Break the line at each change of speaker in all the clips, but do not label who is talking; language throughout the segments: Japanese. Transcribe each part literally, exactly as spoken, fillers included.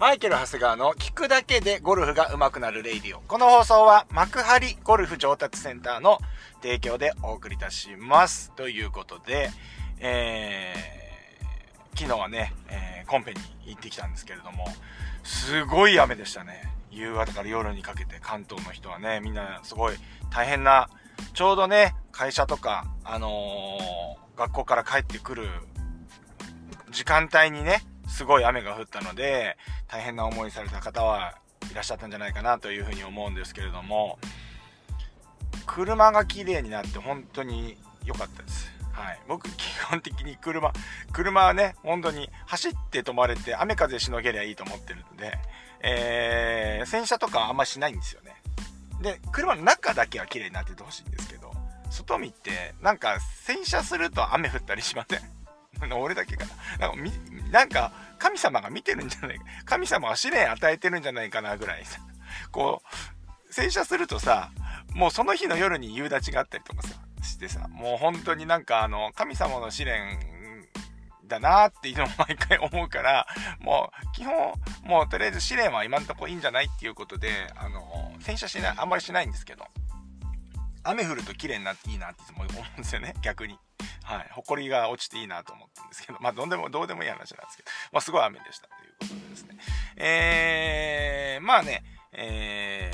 マイケル長谷川の聞くだけでゴルフが上手くなるレイディオ。この放送は幕張ゴルフ上達センターの提供でお送りいたします。ということで、えー、昨日はね、えー、コンペに行ってきたんですけれども、すごい雨でしたね。夕方から夜にかけて関東の人はね、みんなすごい大変な、ちょうどね、会社とか、あのー、学校から帰ってくる時間帯にね、すごい雨が降ったので、大変な思いされた方はいらっしゃったんじゃないかなというふうに思うんですけれども、車が綺麗になって本当に良かったです。はい。僕、基本的に車、車はね、本当に走って止まれて、雨風しのげりゃいいと思ってるんで、えー、洗車とかあんましないんですよね。で、車の中だけは綺麗になっててほしいんですけど、外見って、なんか洗車すると雨降ったりしません？俺だけかな。なんか、なんか神様が見てるんじゃないか。神様が試練与えてるんじゃないかなぐらいさ。こう、洗車するとさ、もうその日の夜に夕立があったりとかさ、してさ、もう本当になんかあの、神様の試練だなーっていうのを毎回思うから、もう基本、もうとりあえず試練は今んとこいいんじゃないっていうことで、あの、洗車しない、あんまりしないんですけど、雨降ると綺麗になっていいなっていつも思うんですよね、逆に。はい。埃が落ちていいなと思ってるんですけど、まあ、どうでも、どうでもいい話なんですけど、まあ、すごい雨でしたということでですね。えー、まあね、え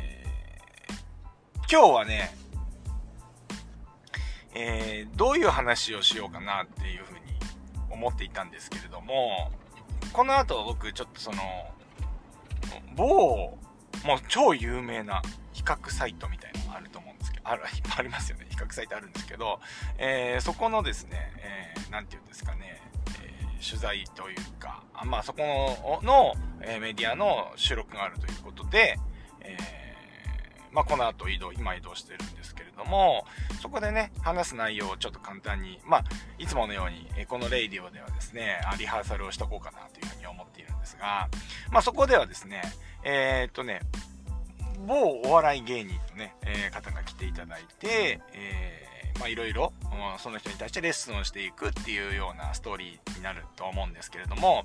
ー、今日はね、えー、どういう話をしようかなっていうふうに思っていたんですけれども、この後僕ちょっとその、某、もう超有名な比較サイトみたいなのがあると思うんですけど、ある、いっぱいありますよね。比較サイトあるんですけど、えー、そこのですね、えー、なんていうんですかね、えー、取材というか、あまあそこの、の、えー、メディアの収録があるということで、えー、まあこの後移動、今移動してるんですけれども、そこでね、話す内容をちょっと簡単に、まあ、いつものように、えー、このレイディオではですね、リハーサルをしとこうかなというふうに思っているんですが、まあそこではですね、えー、っとね、某お笑い芸人のね、えー、方が来ていただいて、えー、まあいろいろ、その人に対してレッスンをしていくっていうようなストーリーになると思うんですけれども、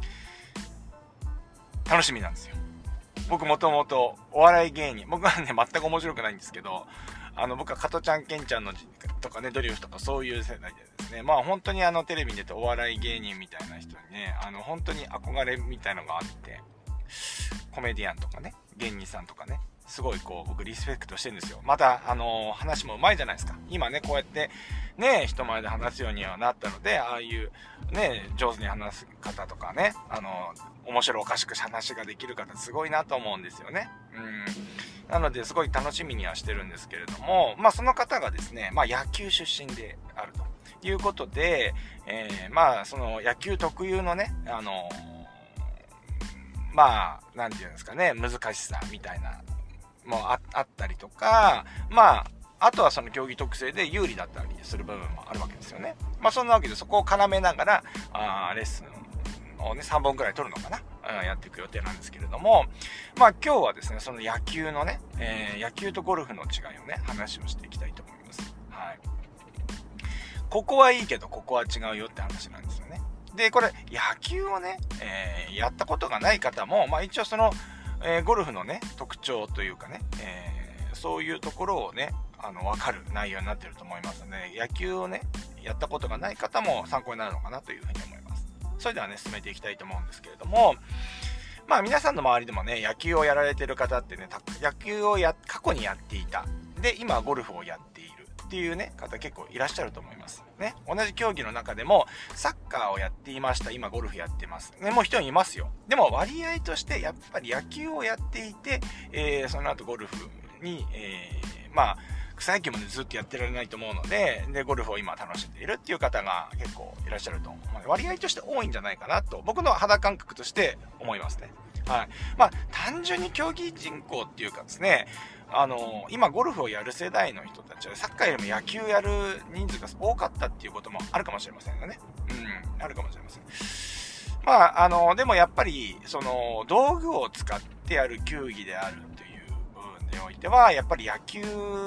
楽しみなんですよ。僕もともとお笑い芸人、僕はね、全く面白くないんですけど、あの、僕は加トちゃんケンちゃんのとかね、ドリフとかそういう世代でですね、まあ本当にあのテレビに出てお笑い芸人みたいな人にね、あの本当に憧れみたいのがあって、コメディアンとかね、芸人さんとかね、すごいこう僕リスペクトしてるんですよ。またあのー、話もうまいじゃないですか。今ねこうやってね人前で話すようにはなったので、ああいうね上手に話す方とかね、あのー、面白おかしく話ができる方すごいなと思うんですよね。うん。なのですごい楽しみにはしてるんですけれども、まあその方がですね、まあ野球出身であるということで、えー、まあその野球特有のね、あのーまあ、なんていうんですかね、難しさみたいなもあったりとか、まあ、あとはその競技特性で有利だったりする部分もあるわけですよね。まあそんなわけでそこを絡めながら、あレッスンをね、さんぼんくらい取るのかな、うん、やっていく予定なんですけれども、まあ今日はですね、その野球のね、えー、野球とゴルフの違いをね、話をしていきたいと思います。はい。ここはいいけど、ここは違うよって話なんですよね。で、これ、野球をね、えー、やったことがない方も、まあ一応その、えー、ゴルフのね、特徴というかね、えー、そういうところをね、あの、わかる内容になってると思いますので、野球をね、やったことがない方も参考になるのかなというふうに思います。それではね、進めていきたいと思うんですけれども、まあ皆さんの周りでもね、野球をやられてる方ってね、野球をや、過去にやっていた。で、今ゴルフをやっている。っていうね、方結構いらっしゃると思います。ね。同じ競技の中でも、サッカーをやっていました。今ゴルフやってます。ね、もう一人いますよ。でも割合として、やっぱり野球をやっていて、えー、その後ゴルフに、えー、まあ、草野球も、ね、ずっとやってられないと思うので、で、ゴルフを今楽しんでいるっていう方が結構いらっしゃると思う。割合として多いんじゃないかなと、僕の肌感覚として思いますね。はい。まあ、単純に競技人口っていうかですね、あのー、今ゴルフをやる世代の人たちはサッカーよりも野球やる人数が多かったっていうこともあるかもしれませんよね。うん、あるかもしれません。まあ、あのー、でもやっぱり、その、道具を使ってやる球技であるという部分においては、やっぱり野球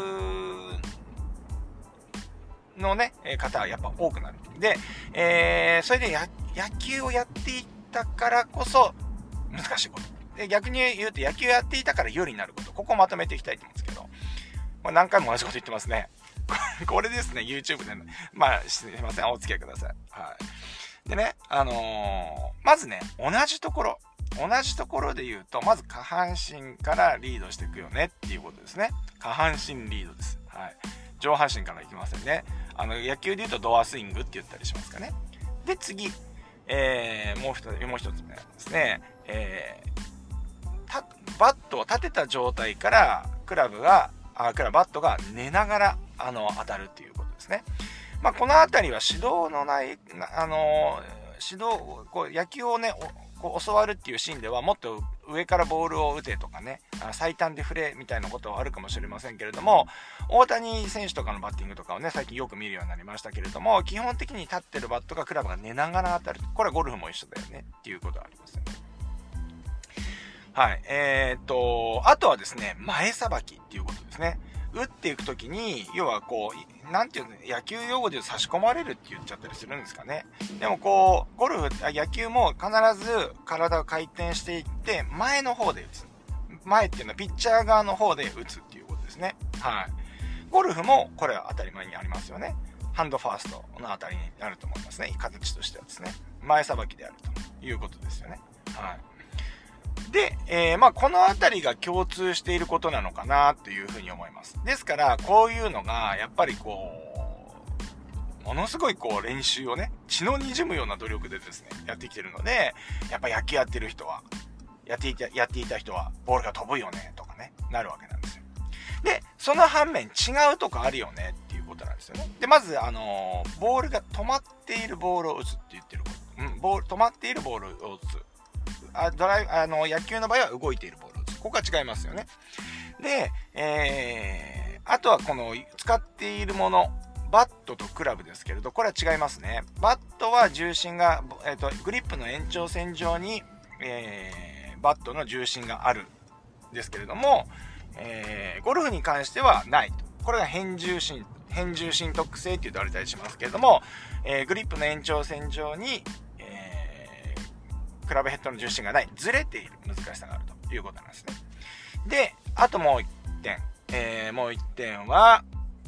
のね、方はやっぱ多くなる。で、えー、それでや野球をやっていったからこそ、 難しいこと。で、逆に言うと野球やっていたから有利になること。ここをまとめていきたいと思うんですけど、これ何回も同じこと言ってますね。これですね、YouTube で、ね。まあ、すいません、お付き合いください。はい。でね、あのー、まずね、同じところ。同じところで言うと、まず下半身からリードしていくよねっていうことですね。下半身リードです。はい。上半身からいきませんね。あの、野球で言うとドアスイングって言ったりしますかね。で、次、えー、もう一つ、もう一つ目ですね。えー、た、バットを立てた状態から、クラブが、あ、クラブ、バットが寝ながら、あの、当たるっていうことですね。まあ、このあたりは指導のない、あの、指導、こう、野球をね、こう教わるっていうシーンではもっと上からボールを打てとかね、最短で振れみたいなことはあるかもしれませんけれども、大谷選手とかのバッティングとかをね、最近よく見るようになりましたけれども、基本的に立ってるバットがクラブが寝ながら当たる。これはゴルフも一緒だよねっていうことはありますよね。はい。えー、っと、あとはですね、前さばきっていうことですね。打っていくときに、要はこう、なんていうの、野球用語で差し込まれるって言っちゃったりするんですかね。でもこう、ゴルフ、野球も必ず体を回転していって、前の方で打つ。前っていうのはピッチャー側の方で打つっていうことですね。はい。ゴルフもこれは当たり前にありますよね。ハンドファーストのあたりになると思いますね。形としてはですね。前さばきであるということですよね。はい。で、えー、まあこのあたりが共通していることなのかなというふうに思います。ですから、こういうのが、やっぱりこう、ものすごいこう練習をね、血の滲むような努力でですね、やってきてるので、やっぱ野球やってる人は、やっていた、やっていた人は、ボールが飛ぶよね、とかね、なるわけなんですよ。で、その反面、違うとこあるよね、っていうことなんですよね。で、まず、あのー、ボールが止まっているボールを打つって言ってること。うん、ボール、止まっているボールを打つ。あドライあの野球の場合は動いているボールを打つ。ここは違いますよね。で、えー、あとはこの使っているもの、バットとクラブですけれど、これは違いますね。バットは重心が、えーと、グリップの延長線上に、えー、バットの重心があるんですけれども、えー、ゴルフに関してはないと。これが変重心、変重心特性って言われたりしますけれども、えー、グリップの延長線上にクラブヘッドの重心がない、ずれている難しさがあるということなんですね。で、あともう一点、えー、もう一点は、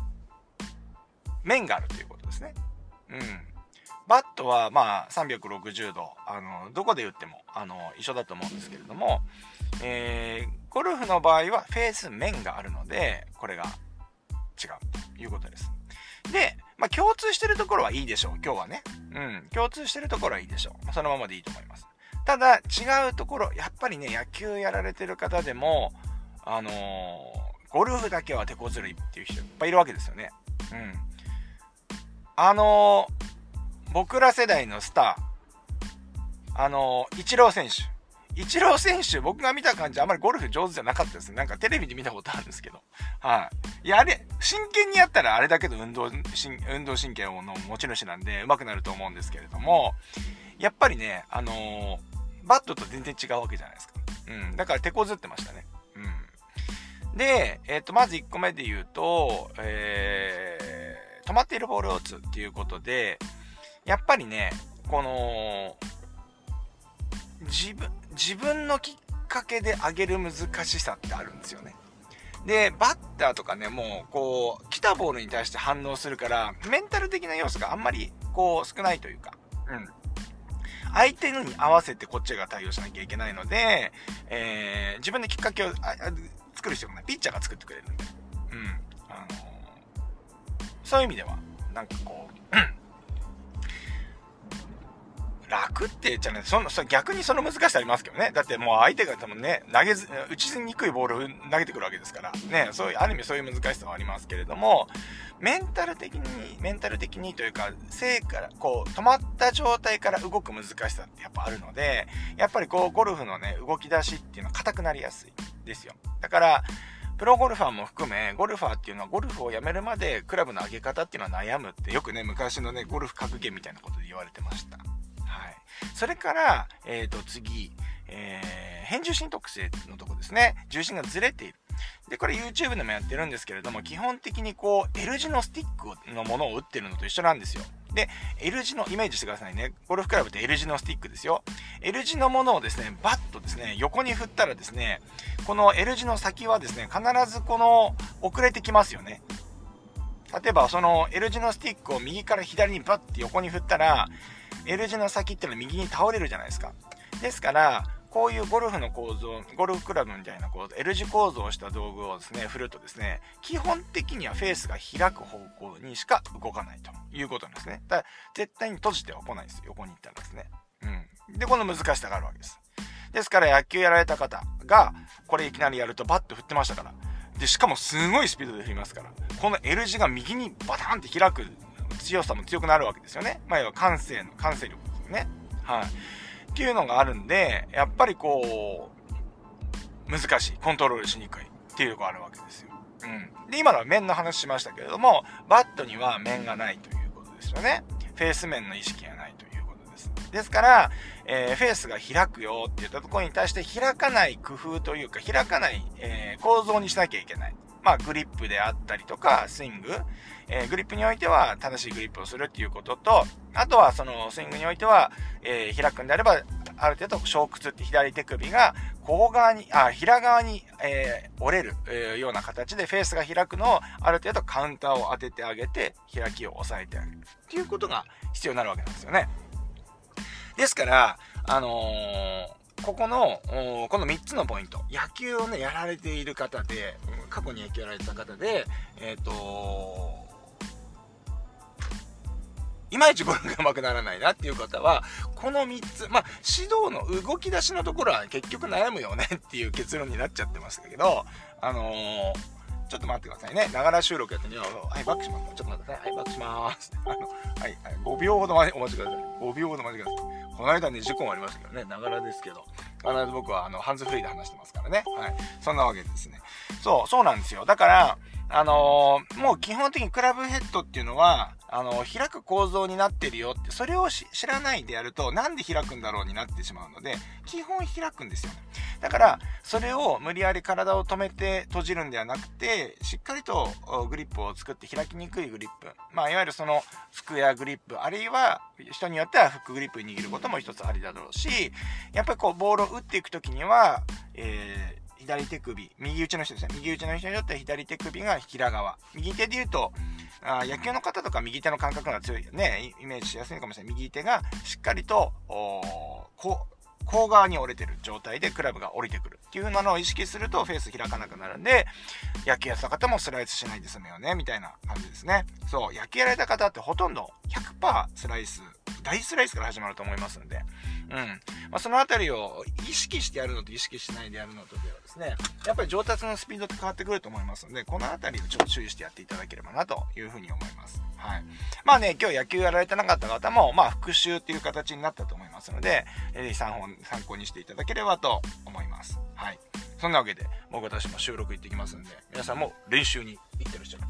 面があるということですね。うん。バットはまあさんびゃくろくじゅうど、あの、どこで打っても、あの、一緒だと思うんですけれども、えー、ゴルフの場合はフェース面があるので、これが違うということです。で、まあ共通してるところはいいでしょう、今日はね。うん。共通してるところはいいでしょう。そのままでいいと思います。ただ違うところ、やっぱりね、野球やられてる方でも、あのー、ゴルフだけは手こずるっていう人いっぱいいるわけですよね。うん。あのー、僕ら世代のスター、あのー、イチロー選手。イチロー選手、僕が見た感じ、あんまりゴルフ上手じゃなかったですね。なんかテレビで見たことあるんですけど。はい。いや、あれ、真剣にやったらあれだけの運動、運動神経の持ち主なんで上手くなると思うんですけれども、やっぱりね、あのー、バットと全然違うわけじゃないですか。うん。だから手こずってましたね。うん。で、えっと、まずいっこめで言うと、えー、止まっているボールを打つっていうことで、やっぱりね、この、自分、自分のきっかけで上げる難しさってあるんですよね。で、バッターとかね、もう、こう、来たボールに対して反応するから、メンタル的な要素があんまり、こう、少ないというか、うん。相手のに合わせてこっちが対応しなきゃいけないので、えー、自分できっかけを作る必要がない。ピッチャーが作ってくれるんで。うん。あのー、そういう意味では、なんかこう、楽って言っちゃね、その、そ逆にその難しさありますけどね。だってもう相手が多分ね、投げず、打ちにくいボールを投げてくるわけですから。ね、そういう、ある意味そういう難しさはありますけれども、メンタル的に、メンタル的にというか、正から、こう、止まった状態から動く難しさってやっぱあるので、やっぱりこう、ゴルフのね、動き出しっていうのは硬くなりやすいですよ。だから、プロゴルファーも含め、ゴルファーっていうのはゴルフをやめるまでクラブの上げ方っていうのは悩むってよくね、昔のね、ゴルフ格言みたいなことで言われてました。はい。それから、えっと、次、えー、変重心特性のとこですね。重心がずれている。で、これ YouTube でもやってるんですけれども、基本的にこう、L 字のスティックのものを打ってるのと一緒なんですよ。 で、L 字の、イメージしてくださいね。ゴルフクラブって L 字のスティックですよ。L 字のものをですね、バッとですね、横に振ったらですね、この L 字の先はですね、必ずこの、遅れてきますよね。例えば、その L 字のスティックを右から左にバッて横に振ったら、L 字の先っていうのは右に倒れるじゃないですか。ですから、こういうゴルフの構造、ゴルフクラブみたいな構造、L 字構造をした道具をですね、振るとですね、基本的にはフェースが開く方向にしか動かないということなんですね。だから絶対に閉じては来ないです。横に行ったらですね。うん。で、この難しさがあるわけです。ですから野球やられた方が、これいきなりやるとバッと振ってましたから。で、しかもすごいスピードで振りますから。この L 字が右にバタンって開く強さも強くなるわけですよね。まあ、要は感性の、感性力ですよね。はい。っていうのがあるんで、やっぱりこう、難しい。コントロールしにくいっていうのがあるわけですよ。うん。で、今のは面の話しましたけれども、バットには面がないということですよね。フェース面の意識がないということです。ですから、えー、フェースが開くよって言ったところに対して開かない工夫というか、開かない、えー、構造にしなきゃいけない。まあ、グリップであったりとか、スイング、えー、グリップにおいては正しいグリップをするっていうことと、あとはそのスイングにおいては、えー、開くんであれば、ある程度、小屈って左手首が、後側に、あ、平側に、えー、折れる、えー、ような形でフェースが開くのを、ある程度カウンターを当ててあげて、開きを抑えてあげる。っていうことが必要になるわけなんですよね。ですから、あのー、ここの、このみっつのポイント。野球をね、やられている方で、過去に野球やられた方で、えっと、いまいちゴルフが上手くならないなっていう方は、このみっつ、まあ、指導の動き出しのところは結局悩むよねっていう結論になっちゃってましたけど、あのー、ちょっと待ってくださいね。ながら収録やってみよう。はい、バックします。ちょっと待ってください。はい、バックしまーす。あの、はい、はい、ごびょうほどお待ちください。ごびょうほどお待ちください。この間ね、事故もありましたけどね、ながらですけど、必ず僕はあの、ハンズフリーで話してますからね。はい。そんなわけですね。そう、そうなんですよ。だから、あのー、もう基本的にクラブヘッドっていうのは、あのー、開く構造になってるよって、それを知らないでやると、なんで開くんだろうになってしまうので、基本開くんですよ。だから、それを無理やり体を止めて閉じるんではなくて、しっかりとグリップを作って開きにくいグリップ。まあ、いわゆるその、スクエアグリップ、あるいは、人によってはフックグリップに握ることも一つありだろうし、やっぱりこう、ボールを打っていくときには、えー、左手首、右打ちの人ですね。右打ちの人によっては左手首が平側。右手で言うと、あ野球の方とか右手の感覚が強いね、イメージしやすいかもしれない。右手がしっかりと、こう、後側に折れてる状態でクラブが降りてくるっていうのを意識するとフェース開かなくなるんで、野球やった方もスライスしないで済むよね、みたいな感じですね。そう、野球やられた方ってほとんど ひゃくパーセント スライス、大スライスから始まると思いますんで、うん。まあ、そのあたりを意識してやるのと意識しないでやるのとではですね、やっぱり上達のスピードって変わってくると思いますので、このあたりをちょっと注意してやっていただければなというふうに思います。はい。まあね、今日野球やられてなかった方も、まあ復習っていう形になったと思いますので、ぜひさんほん参考にしていただければと思います。はい。そんなわけで、僕私も収録行ってきますんで、皆さんも練習に行ってらっしゃい。